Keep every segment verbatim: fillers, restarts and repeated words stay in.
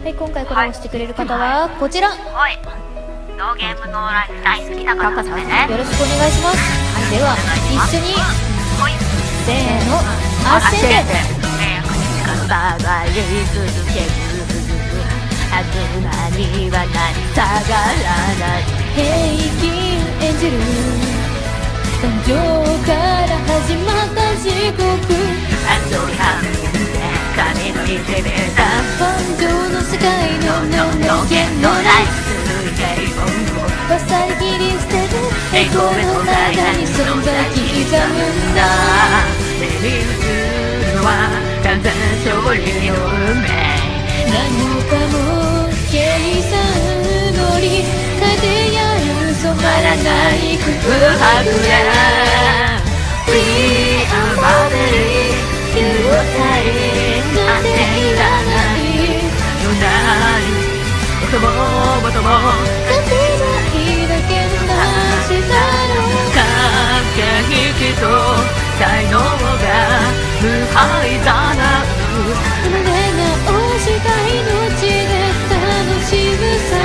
はい、今回コラボしてくれる方はこちら。 おい、ノーゲームノーライフ大好きだからですね。 よろしくお願いします。では一緒にほい、 せーの、アッシェンテ。 迷惑に近づかばり続けるはずなにはなり下がらない平均演じる誕生から始まった地獄、 遊び半分で神のいてめた感情の世界のノー無限のライライフ平凡をフバサリ切り捨てて栄光の間に存在刻むんだ。目に映るのは完全勝利の運命。 何もかも計算通り変えてやる染まらない空空白や We are body You are silent なんていらないよなにこともことも勝てないだけの話だろう駆け引きと才能が無敗ざなう生まれ直した命で楽しむさ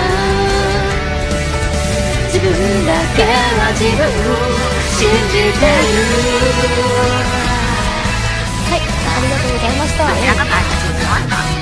自分だけは自分を信じてる。はい、ありがとうございました。 どちらが開発しました。